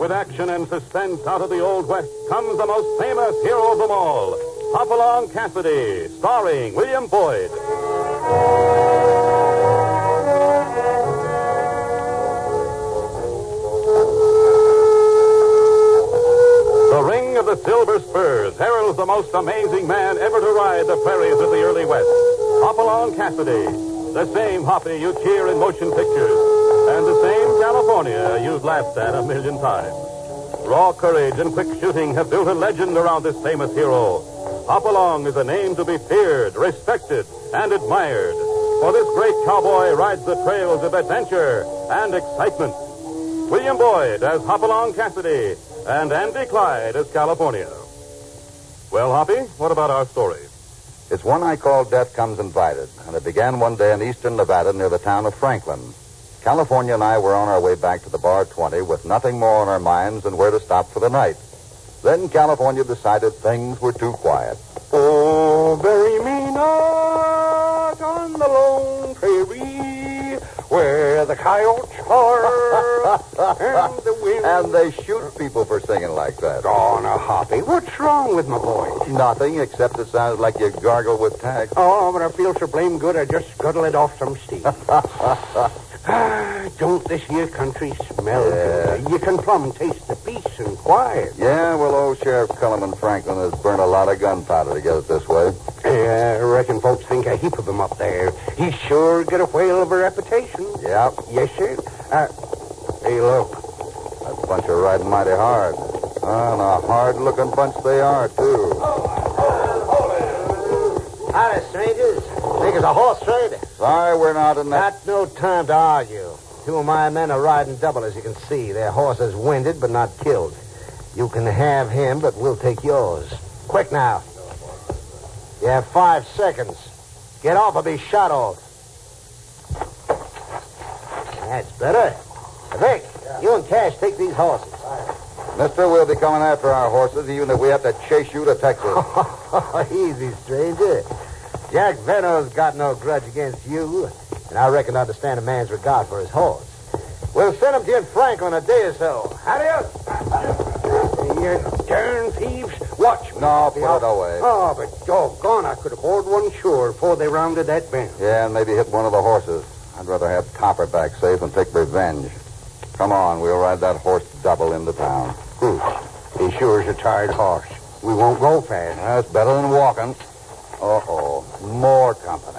with action and suspense out of the Old West comes the most famous hero of them all, Hopalong Cassidy, starring William Boyd. The ring of the silver spurs heralds the most amazing man ever to ride the prairies of the early West, Hopalong Cassidy, the same Hoppy you cheer in motion pictures, and the same California you've laughed at a million times. Raw courage and quick shooting have built a legend around this famous hero. Hopalong is a name to be feared, respected, and admired. For this great cowboy rides the trails of adventure and excitement. William Boyd as Hopalong Cassidy and Andy Clyde as California. Well, Hoppy, what about our story? It's one I call Death Comes Invited, and it began one day in eastern Nevada near the town of Franklin. California and I were on our way back to the Bar 20 with nothing more on our minds than where to stop for the night. Then California decided things were too quiet. Oh, bury me not on the lone prairie where the coyotes are and the wind... And they shoot people for singing like that. Oh, now, Hoppy, what's wrong with my voice? Nothing, except it sounds like you gargle with tack. Oh, but I feel so blame good I just scuttle it off some steam. Don't this here country smell good? You can plumb taste the peace and quiet. Yeah, well, old Sheriff Culliman Franklin has burned a lot of gunpowder to get it this way. Yeah, I reckon folks think a heap of him up there. He sure got a whale of a reputation. Yeah. Yes, sir. Hey, look. That bunch are riding mighty hard. And a hard-looking bunch they are, too. Howdy, strangers. Think it's a horse trade? Sorry, we're not in that... Got no time to argue. Two of my men are riding double, as you can see. Their horses winded, but not killed. You can have him, but we'll take yours. Quick now. You have 5 seconds. Get off or be shot off. That's better. Vic, you and Cash take these horses. Mister, we'll be coming after our horses, even if we have to chase you to Texas. Easy, stranger. Jack Veno's got no grudge against you, and I reckon I understand a man's regard for his horse. We'll send him to you in Franklin a day or so. Adios. You darn thieves. Watch me. No, put it away. Oh, but doggone, I could have bored one sure before they rounded that bend. Yeah, and maybe hit one of the horses. I'd rather have Copper back safe and take revenge. Come on, we'll ride that horse double into town. He sure is a tired horse. We won't go fast. That's better than walking. Uh-oh, more company.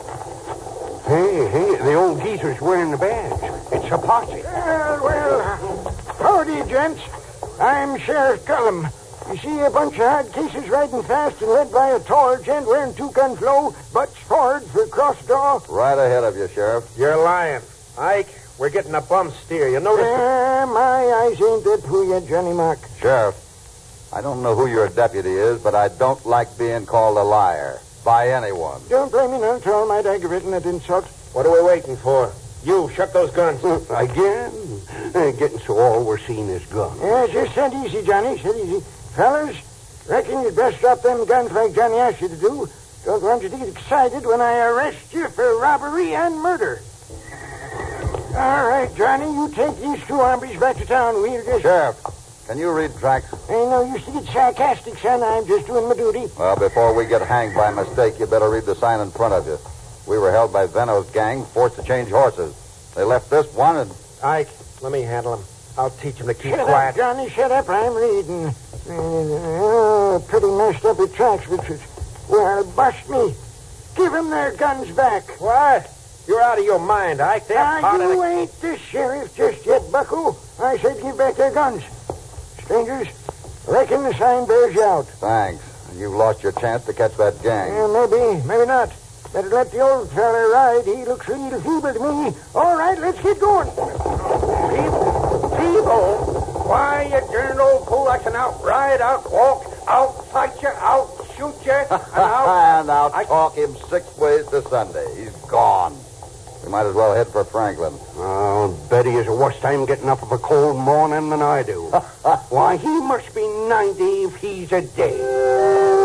Hey, the old geezer's wearing the badge. It's a posse. Well, howdy, gents. I'm Sheriff Cullum. You see a bunch of hard cases riding fast and led by a tall gent wearing 2-gun flow, butts forward for cross draw. Right ahead of you, Sheriff. You're lying. Ike, we're getting a bum steer. You notice... My eyes ain't that through yet, Johnny Mark. Sheriff, I don't know who your deputy is, but I don't like being called a liar by anyone. Don't blame me none. It's all might aggravating that insult. What are we waiting for? You, shut those guns. Again? Getting so all we're seeing is guns. Yeah, just said easy, Johnny. Said easy. Fellas, reckon you'd best drop them guns like Johnny asked you to do. Don't want you to get excited when I arrest you for robbery and murder. All right, Johnny, you take these 2 hombres back to town. We'll just... Sheriff, can you read tracks? Ain't no use to get sarcastic, son. I'm just doing my duty. Well, before we get hanged by mistake, you better read the sign in front of you. We were held by Veno's gang, forced to change horses. They left this one and... Ike, let me handle him. I'll teach him to keep Shut quiet. up, Johnny. Shut up. I'm reading. Pretty messed up at tracks, Richard. Well, bust me. Give them their guns back. What? You're out of your mind, Ike. They're part of You the... ain't the sheriff just yet, bucko. I said give back their guns. Strangers, reckon the sign bears you out. Thanks. You've lost your chance to catch that gang. Maybe not. Better let the old fella ride. He looks real feeble to me. All right, let's get going. Feeble? Why, you darn old fool, I can outride, outwalk, outfight you, outshoot you, and And I'll talk him 6 ways to Sunday. He's gone. We might as well head for Franklin. Oh, Betty is a worse time getting up of a cold morning than I do. Why, he must be 90 if he's a day.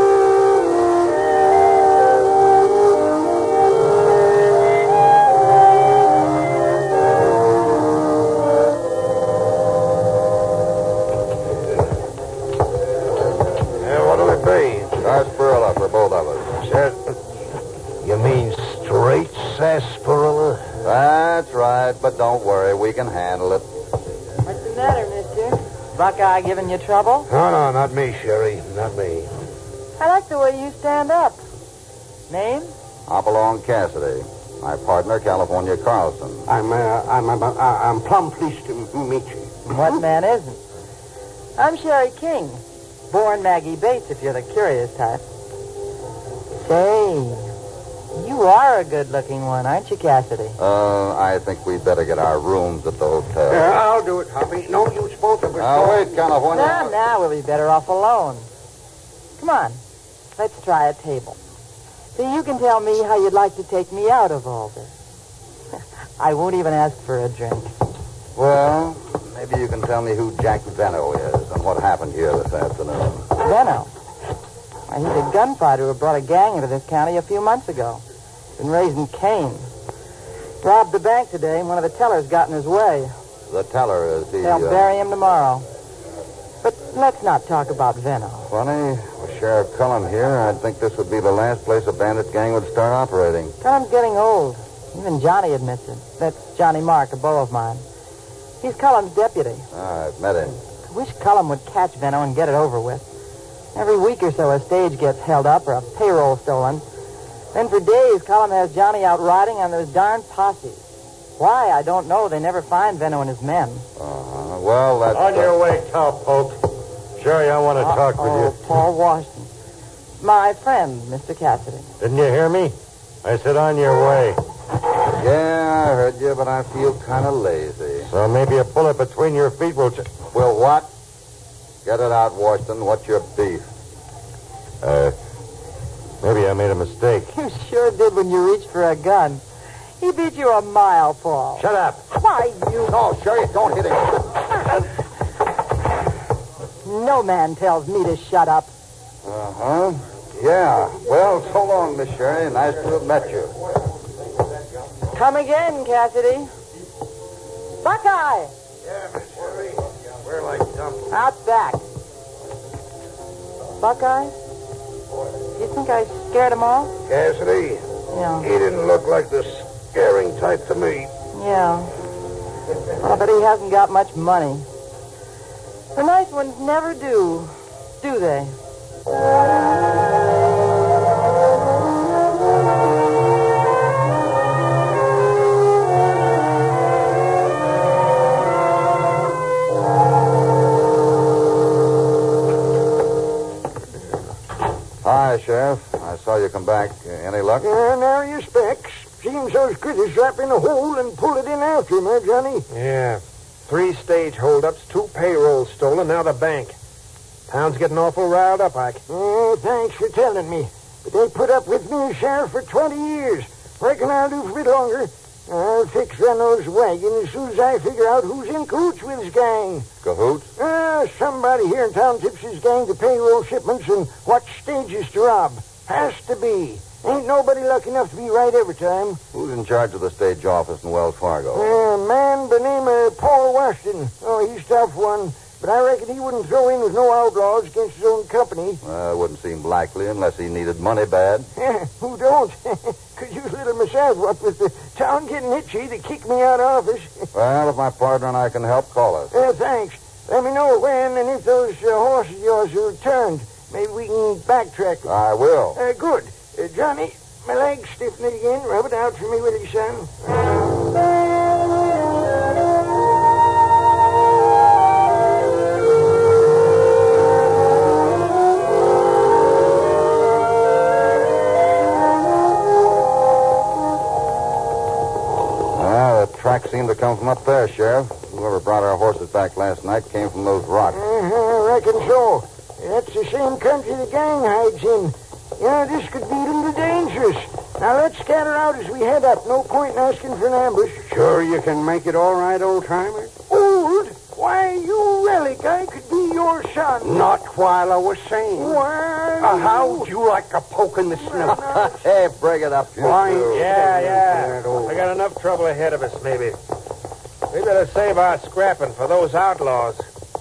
we can handle it. What's the matter, mister? Buckeye giving you trouble? No, not me, Sherry. Not me. I like the way you stand up. Name? Hopalong Cassidy. My partner, California Carlson. I'm plumb pleased to meet you. What man isn't? I'm Sherry King. Born Maggie Bates, if you're the curious type. Say, you are a good-looking one, aren't you, Cassidy? I think we'd better get our rooms at the hotel. I'll do it, Hoppy. No use both of us. Now, wait, California. Now we'll be better off alone. Come on, let's try a table. See, you can tell me how you'd like to take me out of all this. I won't even ask for a drink. Well, maybe you can tell me who Jack Venno is and what happened here this afternoon. Venno? Why, he's a gunfighter who brought a gang into this county a few months ago. Been raising Cain. Robbed the bank today, and one of the tellers got in his way. The teller is the... They'll bury him tomorrow. But let's not talk about Venno. Funny, with Sheriff Cullum here, I'd think this would be the last place a bandit gang would start operating. Cullum's getting old. Even Johnny admits it. That's Johnny Mark, a beau of mine. He's Cullum's deputy. I've met him. I wish Cullum would catch Venno and get it over with. Every week or so, a stage gets held up or a payroll stolen. Then for days, Cullum has Johnny out riding on those darn posses. Why, I don't know. They never find Venno and his men. Well, that's... On your way, cowpoke. Sherry, I want to talk with you. Paul Washington. My friend, Mr. Cassidy. Didn't you hear me? I said on your way. Yeah, I heard you, but I feel kind of lazy. So maybe a bullet between your feet will... Well, what? Get it out, Washington. What's your beef? Maybe I made a mistake. You sure did when you reached for a gun. He beat you a mile, Paul. Shut up. Why, you... No, Sherry, don't hit him. No man tells me to shut up. Uh-huh. Yeah. Well, so long, Miss Sherry. Nice to have met you. Come again, Cassidy. Buckeye! Yeah, Miss Sherry. Where like dump? Out back. Buckeye? You think I scared him off? Cassidy, Yeah. he didn't look like the scaring type to me. Yeah. Well, but he hasn't got much money. The nice ones never do they? Hi, Sheriff. I saw you come back. Any luck? Now your specs. Seems those critters drop in a hole and pull it in after him, Johnny? Yeah. 3 stage holdups, 2 payrolls stolen, now the bank. Town's getting awful riled up, Ike. Oh, thanks for telling me. But they put up with me as sheriff for 20 years. Reckon I'll do for a bit longer. I'll fix Venno's wagon as soon as I figure out who's in cahoots with his gang. Cahoots? Somebody here in town tips his gang to payroll shipments and what stages to rob. Has to be. Ain't nobody lucky enough to be right every time. Who's in charge of the stage office in Wells Fargo? A man by the name of Paul Washington. Oh, he's a tough one. But I reckon he wouldn't throw in with no outlaws against his own company. It wouldn't seem likely unless he needed money bad. Who don't? Could use a little myself, what with the town getting itchy to kick me out of office. Well, if my partner and I can help, call us. Thanks. Let me know when and if those horses of yours are turned. Maybe we can backtrack. I will. Good. Johnny, my leg's stiffening again. Rub it out for me, will you, son? Track seemed to come from up there, Sheriff. Whoever brought our horses back last night came from those rocks. I reckon so. That's the same country the gang hides in. Yeah, this could be a little dangerous. Now, let's scatter out as we head up. No point in asking for an ambush. Sure you can make it all right, old-timer? Old? Why, you relic. I could be your son. Not while I was saying. Why? How'd you like a poke in the snout? Hey, bring it up, you Why, two. Yeah. I got enough trouble ahead of us, maybe. We better save our scrapping for those outlaws.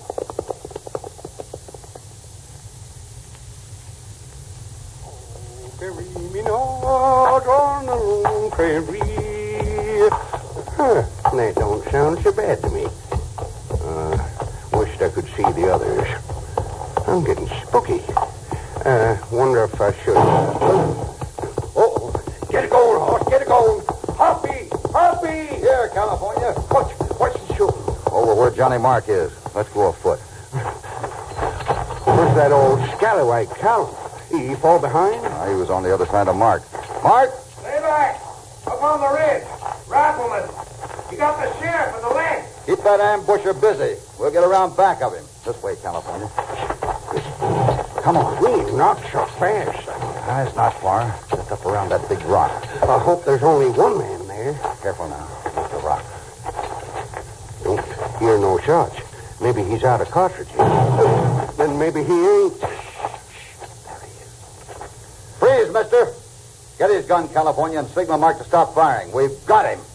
Bury me not on the lone prairie. That don't sound so bad to me. Wished I could see the others. I'm getting spooky. Wonder if I should. Oh, get it going, horse. Get it going. Hoppy! Hoppy! Here, California. What's he shooting? Over where Johnny Mark is. Let's go afoot. Where's that old scallywag Cal? He fall behind? He was on the other side of Mark. Mark! Stay back. Up on the ridge. Rifleman. You got the sheriff in the leg. Keep that ambusher busy. We'll get around back of him. This way, California. Come on. We ain't not so fast. It's not far. Just up around that big rock. I hope there's only one man there. Careful now. That's the rock. Don't hear no shots. Maybe he's out of cartridges. Then maybe he ain't. There he is. Freeze, mister. Get his gun, California, and signal Mark to stop firing. We've got him.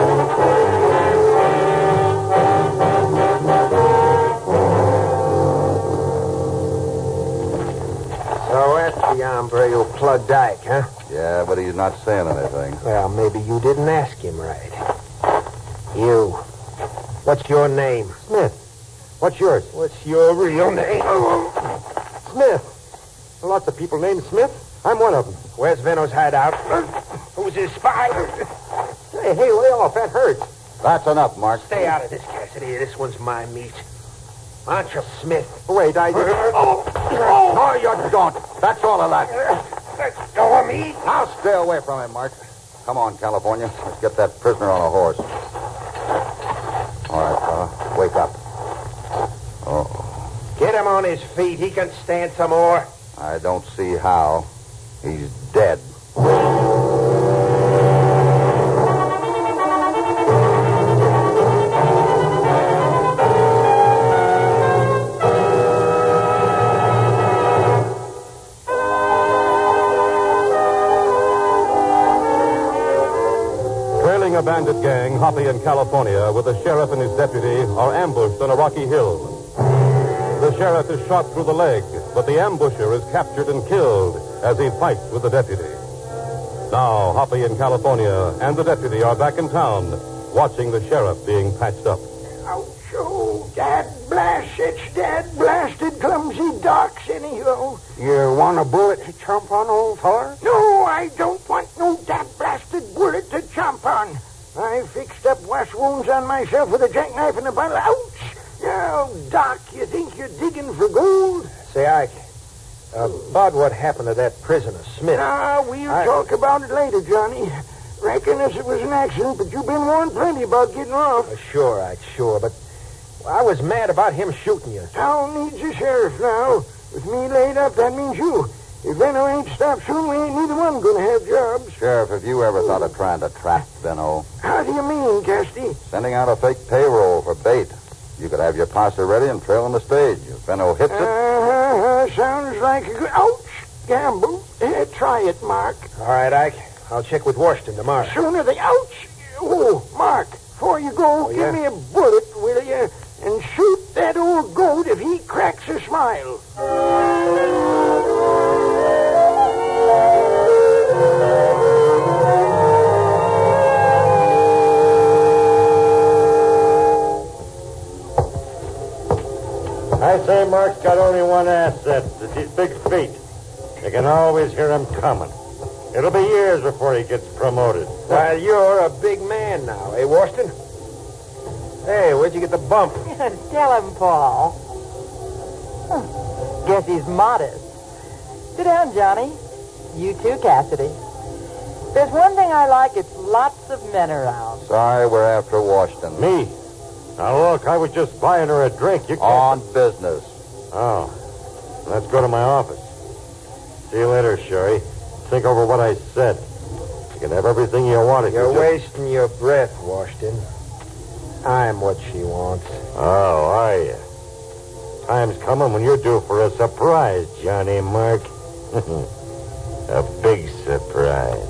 So that's the hombre who plugged Ike, huh? Yeah, but he's not saying anything. Well, maybe you didn't ask him right. You. What's your name? Smith. What's yours? What's your real name? Smith. Lots of people named Smith. I'm one of them. Where's Veno's hideout? Who's his spy? Hey, lay off. That hurts. That's enough, Mark. Stay out of this, Cassidy. This one's my meat. Aren't you Smith? Wait, I... No, you don't. That's all of that. Let go of me. Now stay away from him, Mark. Come on, California. Let's get that prisoner on a horse. All right, fella. Wake up. Oh, Get him on his feet. He can stand some more. I don't see how. He's dead. Trailing a bandit gang, Hoppy in California, with the sheriff and his deputy, are ambushed on a rocky hill. The sheriff is shot through the leg, but the ambusher is captured and killed as he fights with the deputy. Now, Hoppy in California and the deputy are back in town, watching the sheriff being patched up. Ouch, oh, dad blast, it's dad blasted clumsy docks anyhow. You want a bullet to chomp on, old feller? No, I don't want no dad blasted bullet to chomp on. I fixed up wash wounds on myself with a jackknife and a bottle. Ouch! Now, Doc, you think you're digging for gold? Say, Ike, about what happened to that prisoner, Smith. We'll talk about it later, Johnny. Reckon this was an accident, but you've been warned plenty about getting off. Sure, Ike, sure, but I was mad about him shooting you. Town needs a sheriff now. With me laid up, that means you. If Veno ain't stopped soon, we ain't neither one going to have jobs. Sheriff, have you ever thought of trying to trap Veno? How do you mean, Cassidy? Sending out a fake payroll for bait. You could have your posse ready and trail on the stage. If Veno hits it... Sounds like a good... Ouch! Gamble. Try it, Mark. All right, Ike. I'll check with Washington tomorrow. Sooner they... Ouch! Oh, Mark, before you go, give me a bullet, will you? And shoot that old goat if he cracks a smile. I say Mark's got only one asset. It's his big feet. You can always hear him coming. It'll be years before he gets promoted. Well, you're a big man now, eh, Washington? Hey, where'd you get the bump? Tell him, Paul. Guess he's modest. Sit down, Johnny. You too, Cassidy. There's one thing I like, it's lots of men around. Sorry, we're after Washington. Me? Now, look, I was just buying her a drink. You can't... On business. Oh. Let's go to my office. See you later, Sherry. Think over what I said. You can have everything you want. You're wasting your breath, Washington. I'm what she wants. Oh, are you? Time's coming when you're due for a surprise, Johnny Mark. A big surprise.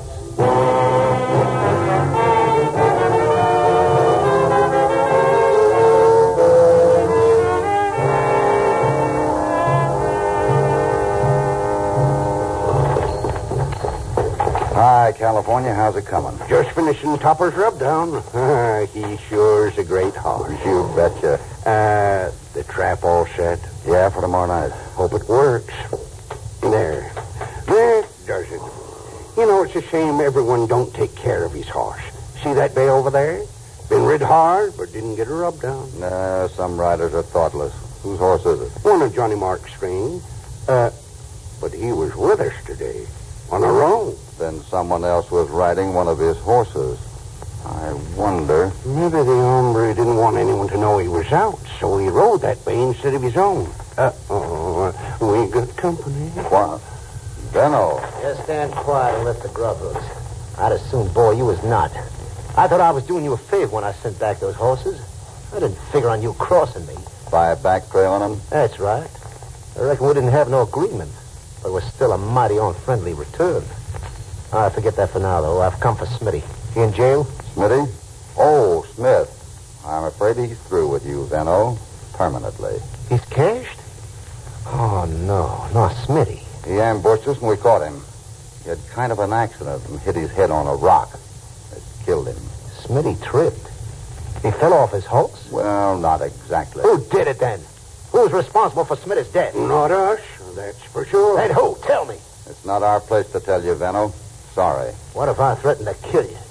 California. How's it coming? Just finishing Topper's rub down. He sure's a great horse. You betcha. The trap all set. Yeah, for tomorrow night. Hope it works. There. That does it. You know, it's a shame everyone don't take care of his horse. See that bay over there? Been rid hard, but didn't get a rub down. Nah, some riders are thoughtless. Whose horse is it? One of Johnny Mark's string. But he was with us today. On a roan. Then someone else was riding one of his horses. I wonder. Maybe the hombre didn't want anyone to know he was out, so he rode that bay instead of his own. We got company. What? Benno. Just stand quiet and lift the grub hooks. I'd as soon bore you as not. I thought I was doing you a favor when I sent back those horses. I didn't figure on you crossing me. By a back trail on him? That's right. I reckon we didn't have no agreement, but it was still a mighty unfriendly return. I forget that for now, though. I've come for Smitty. He in jail? Smitty? Oh, Smith. I'm afraid he's through with you, Benno. Permanently. He's cashed? Oh, no. Not Smitty. He ambushed us and we caught him. He had kind of an accident and hit his head on a rock. It killed him. Smitty tripped. He fell off his horse? Well, not exactly. Who did it then? Who's responsible for Smitty's death? Not us, that's for sure. Then who? Tell me. It's not our place to tell you, Benno. Sorry. What if I threatened to kill you?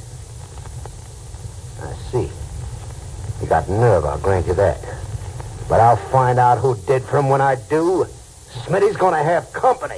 I see. You got nerve, I'll grant you that. But I'll find out who did for him when I do. Smitty's gonna have company.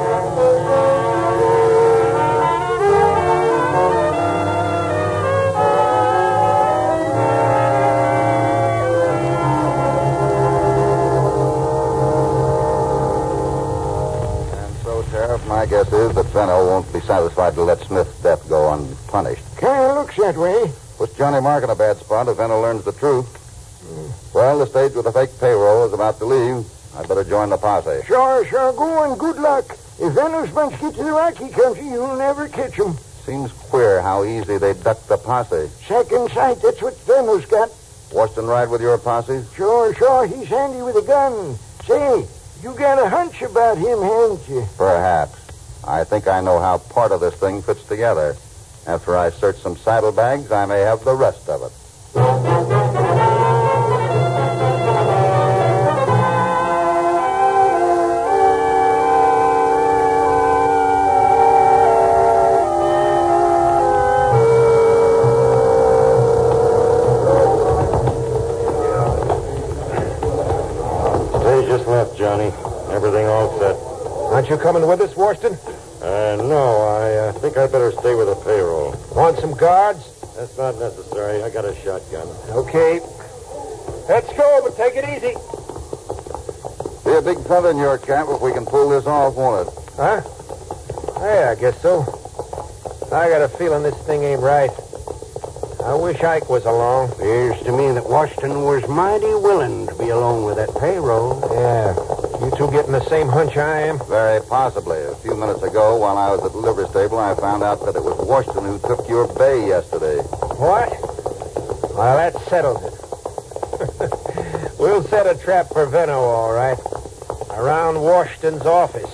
My guess is that Benno won't be satisfied to let Smith's death go unpunished. Kind of looks that way. Puts Johnny Mark in a bad spot if Benno learns the truth. Well, the stage with the fake payroll is about to leave. I'd better join the posse. Sure, go and good luck. If Benno's bunch get to the Rocky Country, you'll never catch 'em. Seems queer how easy they duck the posse. Second sight, that's what Benno's got. Washington ride with your posse? Sure, he's handy with a gun. Say, you got a hunch about him, haven't you? Perhaps. I think I know how part of this thing fits together. After I search some saddlebags, I may have the rest of it. They just left, Johnny. Everything all set. Aren't you coming with us, Washington? No, I think I'd better stay with the payroll. Want some guards? That's not necessary. I got a shotgun. Okay. Let's go, but take it easy. Be a big feather in your cap if we can pull this off, won't it? Huh? Yeah, I guess so. I got a feeling this thing ain't right. I wish Ike was along. Appears to me that Washington was mighty willing to be alone with that payroll. Yeah. You two getting the same hunch I am? Very possibly. A few minutes ago, while I was at the livery stable, I found out that it was Washington who took your bay yesterday. What? Well, that settles it. We'll set a trap for Venno, all right. Around Washington's office.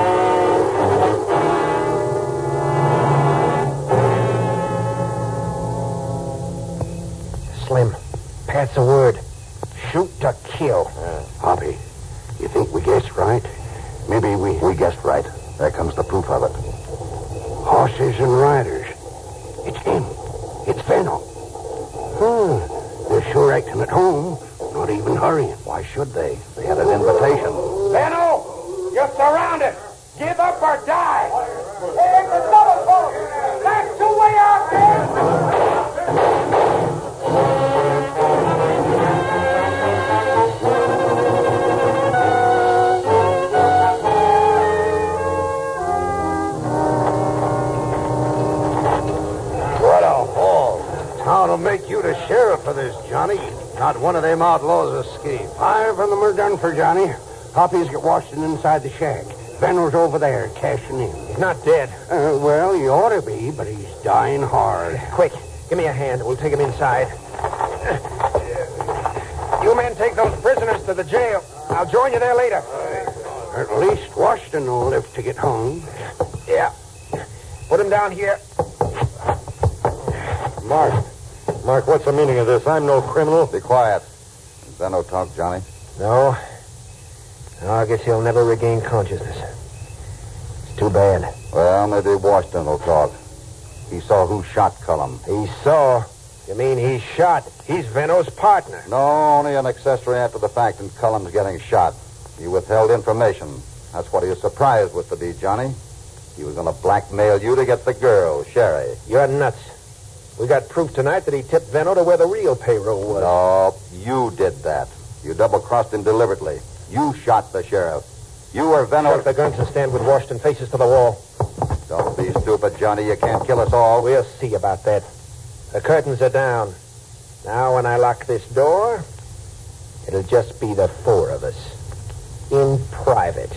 Slim, pass the word. Shoot to kill. Hoppy, you think we guessed right? Maybe we guessed right. There comes the proof of it. Horses and riders. It's him. It's Venno. They're sure acting at home. Not even hurrying. Why should they? They had an invitation. Venno, you're surrounded. Give up or die. It's a double pull. That's the way out there. Town'll make you the sheriff for this, Johnny. Not one of them outlaws escaped. 5 of them are done for, Johnny. Hoppy's got Washington inside the shack. Venno's over there, cashing in. He's not dead. Well, he ought to be, but he's dying hard. Quick, give me a hand. We'll take him inside. You men take those prisoners to the jail. I'll join you there later. At least Washington will live to get home. Yeah. Put him down here. Mark, what's the meaning of this? I'm no criminal. Be quiet. Is there no talk, Johnny? No. No, I guess he'll never regain consciousness. It's too bad. Well, maybe Washington will talk. He saw who shot Cullum. He saw? You mean he shot? He's Veno's partner. No, only an accessory after the fact, and Cullum's getting shot. He withheld information. That's what his surprise was to be, Johnny. He was going to blackmail you to get the girl, Sherry. You're nuts. We got proof tonight that he tipped Veno to where the real payroll was. No, you did that. You double-crossed him deliberately. You shot the sheriff. You were Veno. Drop the guns and stand with Washington faces to the wall. Don't be stupid, Johnny. You can't kill us all. We'll see about that. The curtains are down. Now, when I lock this door, it'll just be the four of us. In private.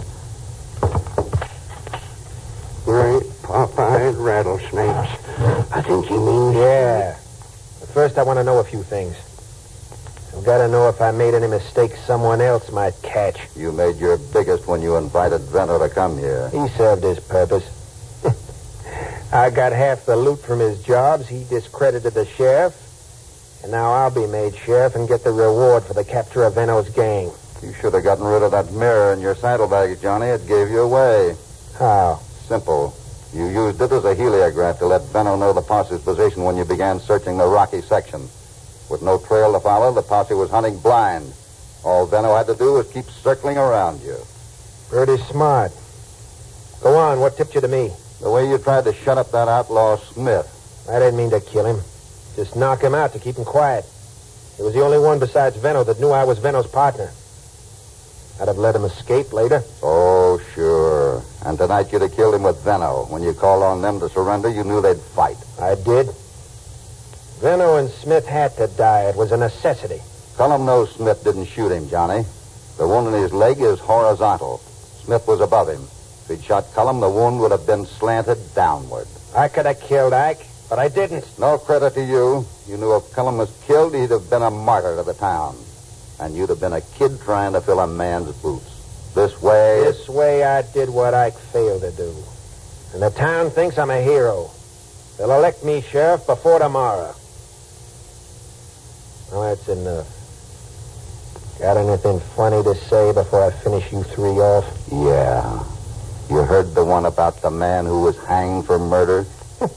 Great Popeye rattlesnakes. I think he means... Yeah. But first, I want to know a few things. I've got to know if I made any mistakes someone else might catch. You made your biggest when you invited Veno to come here. He served his purpose. I got half the loot from his jobs. He discredited the sheriff. And now I'll be made sheriff and get the reward for the capture of Veno's gang. You should have gotten rid of that mirror in your saddlebags, Johnny. It gave you away. How? Simple. You used it as a heliograph to let Veno know the posse's position when you began searching the rocky section. With no trail to follow, the posse was hunting blind. All Veno had to do was keep circling around you. Pretty smart. Go on. What tipped you to me? The way you tried to shut up that outlaw Smith. I didn't mean to kill him. Just knock him out to keep him quiet. He was the only one besides Veno that knew I was Veno's partner. I'd have let him escape later. Oh, sure. And tonight you'd have killed him with Veno. When you called on them to surrender, you knew they'd fight. I did. Veno and Smith had to die. It was a necessity. Cullum knows Smith didn't shoot him, Johnny. The wound in his leg is horizontal. Smith was above him. If he'd shot Cullum, the wound would have been slanted downward. I could have killed Ike, but I didn't. No credit to you. You knew if Cullum was killed, he'd have been a martyr to the town. And you'd have been a kid trying to fill a man's boots. This way... This way I did what Ike failed to do. And the town thinks I'm a hero. They'll elect me sheriff before tomorrow. Well, that's enough. Got anything funny to say before I finish you three off? Yeah. You heard the one about the man who was hanged for murder?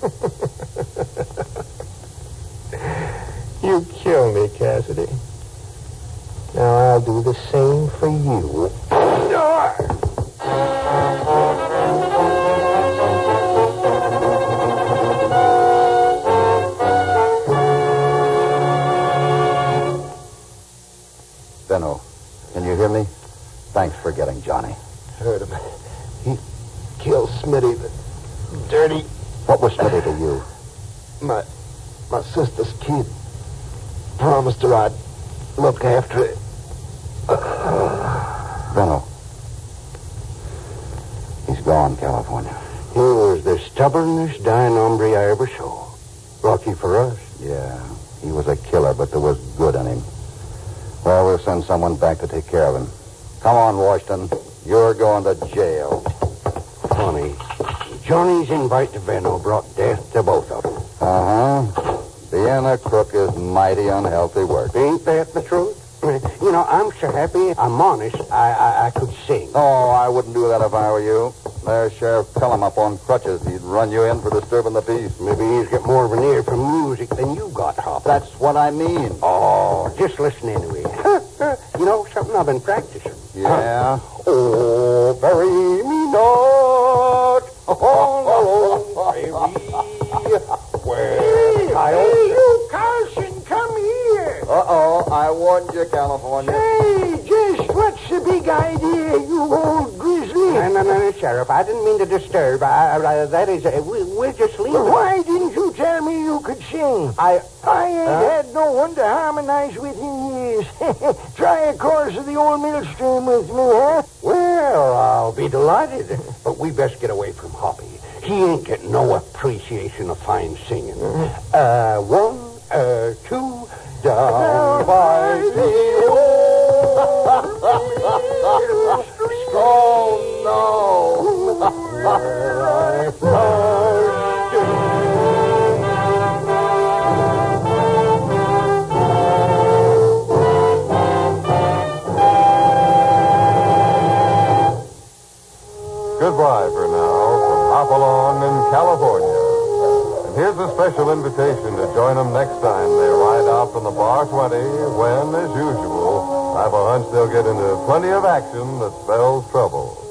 You kill me, Cassidy. Now I'll do the same for you. Veno, can you hear me? Thanks for getting Johnny. Heard him. He killed Smitty, the dirty... What was Smitty to you? My sister's kid. Promised her I'd look after it. Veno. He's gone, California. He was the stubbornest dying hombre I ever saw. Lucky for us. Yeah, he was a killer, but there was good in him. Well, we'll send someone back to take care of him. Come on, Washington. You're going to jail. Funny. Johnny's invite to Veno brought death to both of them. Uh-huh. Being a crook is mighty unhealthy work. Ain't that the truth? You know, I'm so happy, I'm honest, I could sing. Oh, I wouldn't do that if I were you. There's Sheriff Cullum up on crutches. He'd run you in for disturbing the peace. Maybe he's got more of an ear for music than you got, Hop. That's what I mean. Oh, just listen anyway. You know, something I've been practicing. Yeah? Oh, bury me not all alone, baby. Hey, you, Carson, come here. Uh-oh, I warned you, California. Hey, just what's the big idea, you old grizzly? No, Sheriff, I didn't mean to disturb. That is, we're just leaving. Well, why didn't you tell me you could sing? I ain't had no one to harmonize with in years. Try a course of the old millstream with me, huh? Well, I'll be delighted. But we best get away from Hoppy. He ain't getting no appreciation of fine singing. One, two, down by the old strong now. Where I first goodbye for now from Hopalong in California. And here's a special invitation to join them next time they ride out from the Bar 20 when, as usual, I have a hunch they'll get into plenty of action that spells trouble.